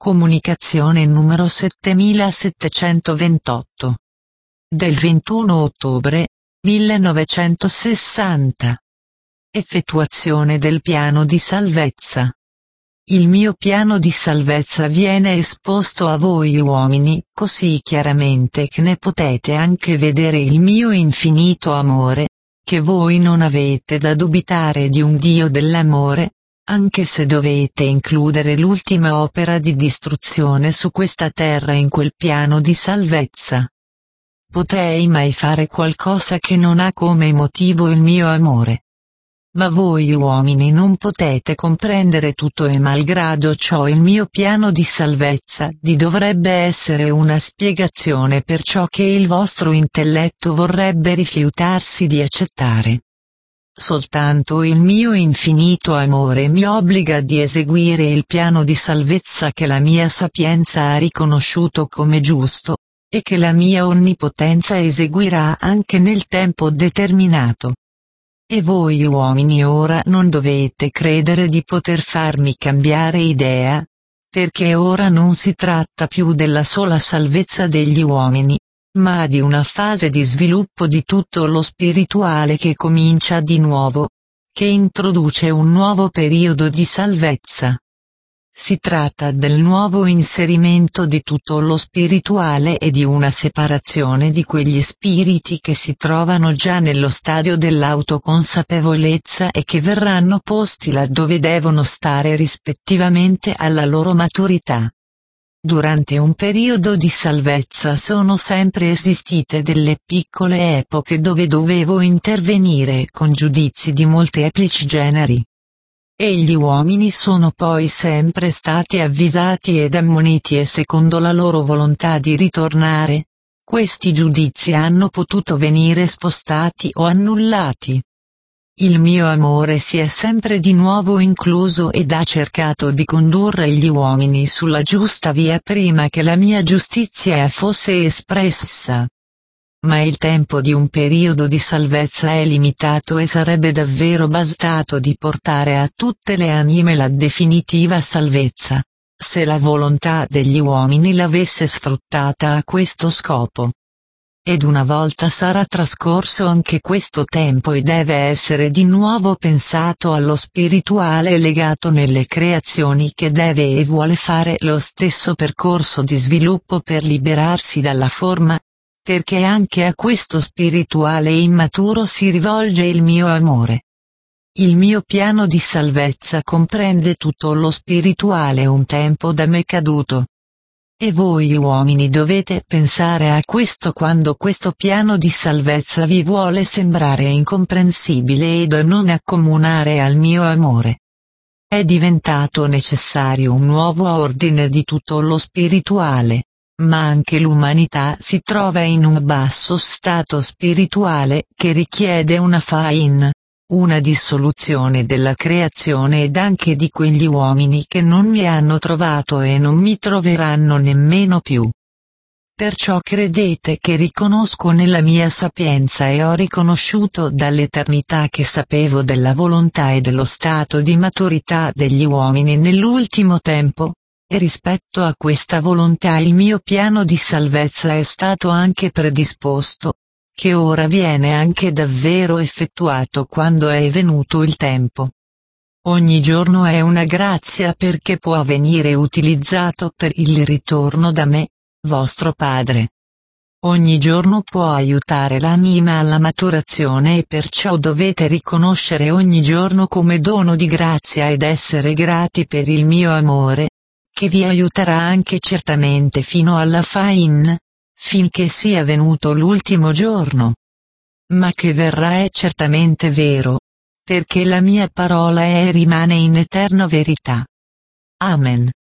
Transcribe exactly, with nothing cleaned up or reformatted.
Comunicazione numero settemilasettecentoventotto. Del ventuno ottobre millenovecentosessanta. Effettuazione del piano di salvezza. Il mio piano di salvezza viene esposto a voi uomini così chiaramente che ne potete anche vedere il mio infinito amore, che voi non avete da dubitare di un Dio dell'amore, anche se dovete includere l'ultima opera di distruzione su questa terra in quel piano di salvezza. Potrei mai fare qualcosa che non ha come motivo il mio amore? Ma voi uomini non potete comprendere tutto e malgrado ciò il mio piano di salvezza di dovrebbe essere una spiegazione per ciò che il vostro intelletto vorrebbe rifiutarsi di accettare. Soltanto il mio infinito amore mi obbliga di eseguire il piano di salvezza che la mia sapienza ha riconosciuto come giusto, e che la mia onnipotenza eseguirà anche nel tempo determinato. E voi uomini ora non dovete credere di poter farmi cambiare idea, perché ora non si tratta più della sola salvezza degli uomini, ma di una fase di sviluppo di tutto lo spirituale che comincia di nuovo, che introduce un nuovo periodo di salvezza. Si tratta del nuovo inserimento di tutto lo spirituale e di una separazione di quegli spiriti che si trovano già nello stadio dell'autoconsapevolezza e che verranno posti laddove devono stare rispettivamente alla loro maturità. Durante un periodo di salvezza sono sempre esistite delle piccole epoche dove dovevo intervenire con giudizi di molteplici generi. E gli uomini sono poi sempre stati avvisati ed ammoniti e secondo la loro volontà di ritornare, questi giudizi hanno potuto venire spostati o annullati. Il mio amore si è sempre di nuovo incluso ed ha cercato di condurre gli uomini sulla giusta via prima che la mia giustizia fosse espressa. Ma il tempo di un periodo di salvezza è limitato e sarebbe davvero bastato di portare a tutte le anime la definitiva salvezza, se la volontà degli uomini l'avesse sfruttata a questo scopo. Ed una volta sarà trascorso anche questo tempo e deve essere di nuovo pensato allo spirituale legato nelle creazioni che deve e vuole fare lo stesso percorso di sviluppo per liberarsi dalla forma, perché anche a questo spirituale immaturo si rivolge il mio amore. Il mio piano di salvezza comprende tutto lo spirituale un tempo da me caduto. E voi uomini dovete pensare a questo quando questo piano di salvezza vi vuole sembrare incomprensibile ed non accomunare al mio amore. È diventato necessario un nuovo ordine di tutto lo spirituale, ma anche l'umanità si trova in un basso stato spirituale che richiede una fain, una dissoluzione della creazione ed anche di quegli uomini che non mi hanno trovato e non mi troveranno nemmeno più. Perciò credete che riconosco nella mia sapienza e ho riconosciuto dall'eternità che sapevo della volontà e dello stato di maturità degli uomini nell'ultimo tempo, e rispetto a questa volontà il mio piano di salvezza è stato anche predisposto, che ora viene anche davvero effettuato quando è venuto il tempo. Ogni giorno è una grazia perché può venire utilizzato per il ritorno da me, vostro Padre. Ogni giorno può aiutare l'anima alla maturazione e perciò dovete riconoscere ogni giorno come dono di grazia ed essere grati per il mio amore, che vi aiuterà anche certamente fino alla fain, finché sia venuto l'ultimo giorno. Ma che verrà è certamente vero, perché la mia parola è e rimane in eterna verità. Amen.